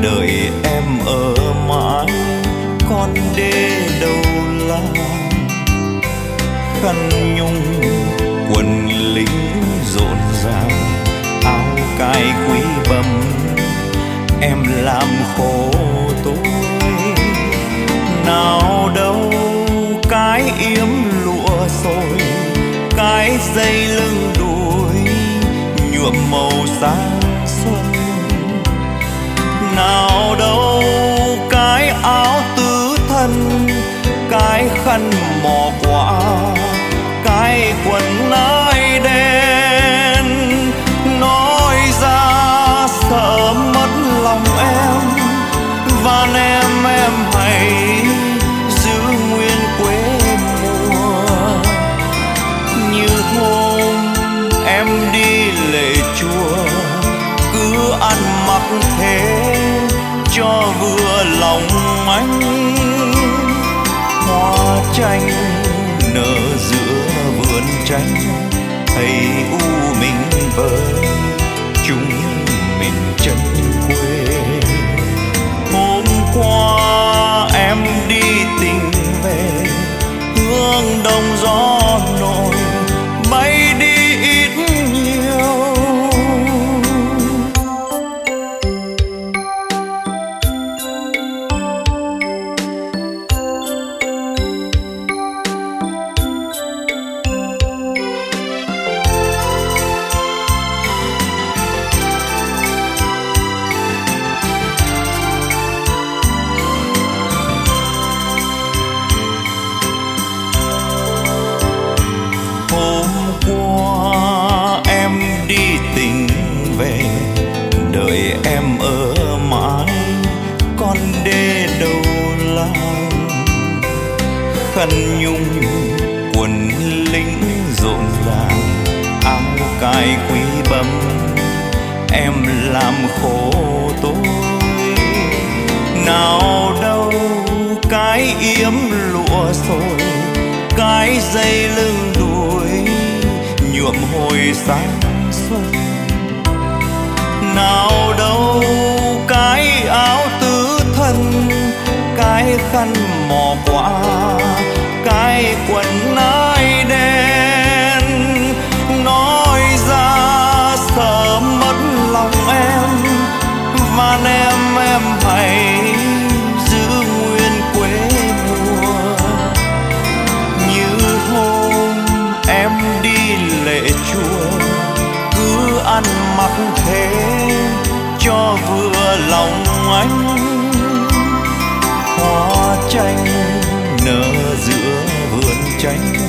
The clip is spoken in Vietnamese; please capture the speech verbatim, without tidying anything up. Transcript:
đợi em ở mãi con đê đâu làm khăn nhung quần lính rộn ràng áo cài quý bầm em làm khổ tôi nào đâu cái yếm lụa xồi cái dây lưng đuổi nhuộm màu sáng xuân nào đâu cái áo tứ thân cái khăn mò quả cái quần nai đen nói ra sợ mất lòng em van em em hãy giữ nguyên quê mùa như hôm em đi lễ chùa cứ ăn mặc thế cho vừa lòng anh hoa chanh nở giữa vườn chanh thấy u mình vơi chúng mình chân quê hôm qua em đi tình về hương đông gió nổi bay đi ít nhiều em ở mãi con đê đâu làm khăn nhung quần lính rộn ràng áo cài quý bấm em làm khổ tôi nào đâu cái yếm lụa xồi cái dây lưng đuổi nhuộm hồi sáng xuân nào đâu cái áo tứ thân cái khăn mò quả cái quần nai đen nói ra sợ mất lòng em van em em hãy giữ nguyên quê mùa như hôm em đi lễ chùa cứ ăn mặc thế cho vừa lòng anh hoa chanh nở giữa vườn chanh